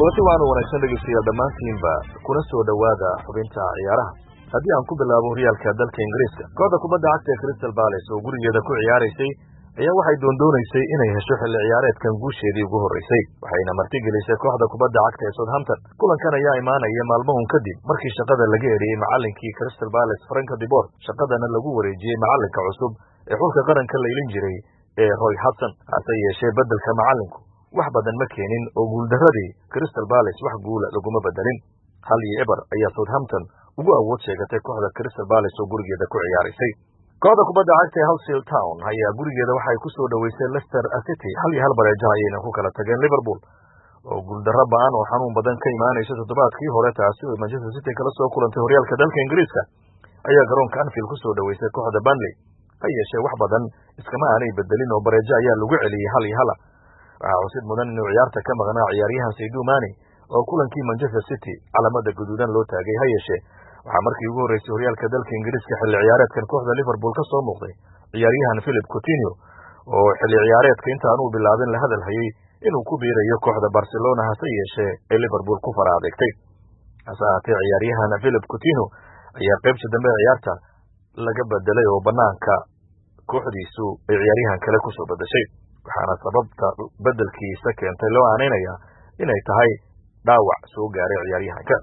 kulanti waanu wanaagsan dhegeystayaal dhammaantiinba kuna soo dhowaada xubinta ciyaaraha. haddii aan ku bilaabo horyaalka dalka Ingiriiska, kooxda kubadda cagta ee Crystal Palace oo gurigeeda ku ciyaaraysay ayaa waxay doondoonaysay inay hesho xilli ciyaareedkan guusheedii ugu horreysay, waxayna martigelisay kooxda kubadda cagta ee Southampton. kulankan ayaa imaanaya maalmohun kadib markii shaqada laga eriyey macallinkii Crystal Palace Frank de Boer, shaqadana lagu wareejiyey macallinka cusub ee xulka qaranka la ilin jiray ee Roy Hodgson. hase yeeshee beddelka macallinku wax badan ma keenin oo guuldaradii Crystal Palace wax guula laguma bedelin. 1-0 ayaa Southampton ugu awood sheegatay kooxda Crystal Palace oo gurigeeda ku ciyaaraysay. kooxda kubadda cagta ee Huddersfield Town ayaa gurigeeda waxay ku soo dhaweysay Leicester City 1-1 bareejaha ayayna ku kala tageen. Liverpool oo guuldarro ba'an oo xanuun badan ka imaanaysa toddobaadkii hore taasi oo Manchester City kala soo kulantay horyaalka dalka Ingiriiska ayaa garoonka Anfield ku soo dhaweysay kooxda Burnley. ha yeeshee wax badan iskama aanay bedelin oo bareejo ayaa lagu celiyey 1-1. waxaa xusid mudan inuu ciyaarta ka maqnaa ciyaaryahan Sadio Mane oo kulankii Manchester City calamada guduudan loo taagay. ha yeeshee waxaa markii ugu horreysay horyaalka dalka Ingiriiska xilli ciyaareedkan kooxda Liverpool ka soo muuqday ciyaaryahan Philippe Coutinho oo xilli ciyaareedka intaan uu bilaabin la hadal hayay inuu ku biirayo kooxda Barcelona, hase yeeshee ay Liverpool ku fara adeegtay. hase ahaatee ciyaaryahan Philippe Coutinho ayaa qaybta dambe ciyaarta laga bedelay oo banaanka kooxdiisu ay ciyaaryahan kale ku soo bedeshay, waxaana sababta bedelkiisa keentay loo aaneynaya inay tahay dhaawac soo gaaray ciyaaryahanka.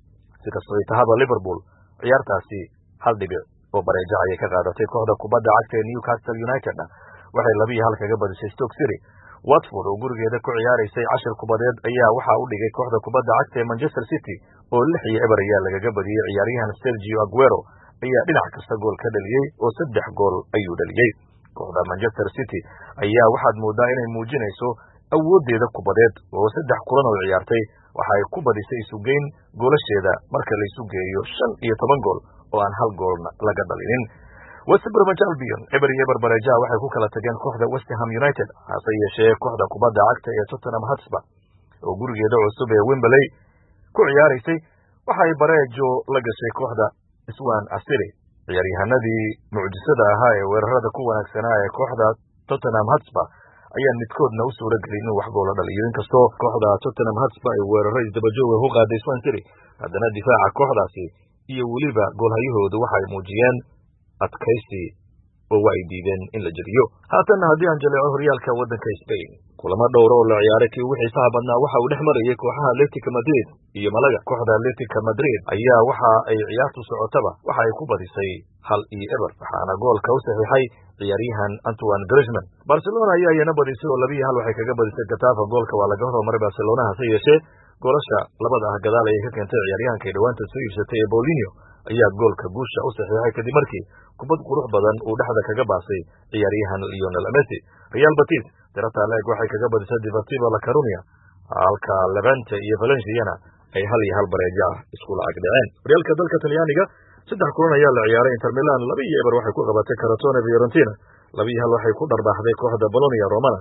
si kastoo ay tahaba Liverpool ciyaartaasi 1 oo bareejo ayay ka qaadatay. kooxda kubadda cagta ee Newcastle United waxay 2-1 kaga badisay Stoke City. Watford oo gurigeeda ku ciyaaraysay cashir kubadeed ayaa waxaa u dhigay kooxda kubadda cagta ee Manchester City oo 6-0 ayaa lagaga badiyey. ciyaaryahan Sergio Aguero ayaa dhinac kasta gool ka dhaliyey oo 3 gool ayuu dhaliyey. kooxda Manchester City ayaa waxaad moodaa inay muujinayso awoodeeda kubadeed oo 3 kulan oo ciyaartay waxa ay ku badisay isugeyn goolasheeda marka la isu geeyo 15 gool oo aan 1 goolna laga dhalinin. West Bromwich Albion 1-1 bareejaha waxay ku kala tageen kooxda West Ham United. hase yeeshee kooxda kubadda cagta ee Tottenham Hotspur oo gurigeeda cusub ee Wembley ku ciyaaraysay waxay bareejo la gashay kooxda Swansea City. ciyaaryahanadii mucjisada ahaa ee weerarada ku wanaagsanaa ee kooxda Tottenham Hotspur ayaan midkoodna u suura gelin inuu wax goola dhaliyo. inkastoo kooxda Tottenham Hotspur ay weeraro isdabajooga ku qaaday Swansea City, haddana difaaca kooxdaasi iyo weliba goolhayahoodu waxay muujiyeen adkaysi oo way diideen in la jediyo. haatanna haddii aan jaleeco horyaalka waddanka Spain, kulamo dhowr oo la ciyaaray kii ugu xiisaha badnaa waxa uu dhex marayay kooxaha Atletico Madrid iyo Malaga. kooxda Atletico Madrid ayaa waxa ay ciyaartu socotaba waxa ay ku badisay 1-0, waxaana goolka u saxiixay ciyaaryahan Antoine Griezmann. Barcelona ayaa iyana badisay oo 2-1 waxay kaga badisay Getafe. goolka waa laga hormaray Barcelona, hase yeeshee goolasha labada gadaal ayay ka keentay ciyaaryahankay dhawaanta soo iibsatay ee Paulinho ayaa goolka guusha u saxiixay kadib markii kubad qurux badan uu dhexda kaga baasay ciyaaryahan Lionel Messi. Real Betis tirata leeg waxay kaga badisay Deportivo La Coruña, halka Levante iyo Valencia ay 1-1 bareejo isku lacag dhaceen. horyaalka dalka Talyaaniga 3 kulan ayaa la ciyaaray. Inter Milan 2-0 waxay ku qabatay Crotone. Fiorentina 2-1 waxay ku dharbaaxday kooxda Bologna. Romana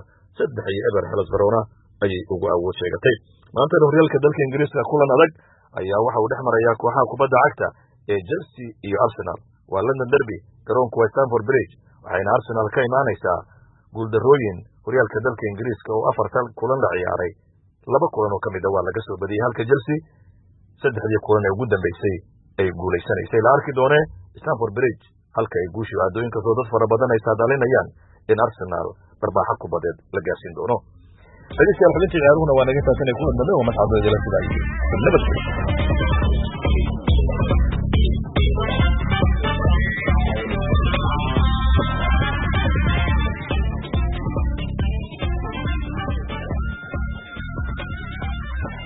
3-0 Hellas Verona ayay ugu awood sheegatay. maanta horyaalka dalka Ingiriiska kulan adag ayaa waxa uu dhex marayaa kooxaha kubadda cagta ee Chelsea iyo Arsenal. waa London Derby, garoonku waa Stamford Bridge, waxayna Arsenal ka imaanaysaa guuldarrooyin horyaalka dalka Ingiriiska oo 4 kulan la ciyaaray 2 kulan oo kamid waa laga soo badiyay, halka Chelsea 3 kulan ee ugu dambeysay ay guuleysanaysay. la arki doonee Stamford Bridge halka ay guushu aadooyinka soo dad fara badan ay saadalinayaan in Arsenal barbaaxa kubadeed la gaarsiin doono. xubintii ciyaaruhuna waa naga taasan ku wadnaa oo mas'aadada la sidaayay.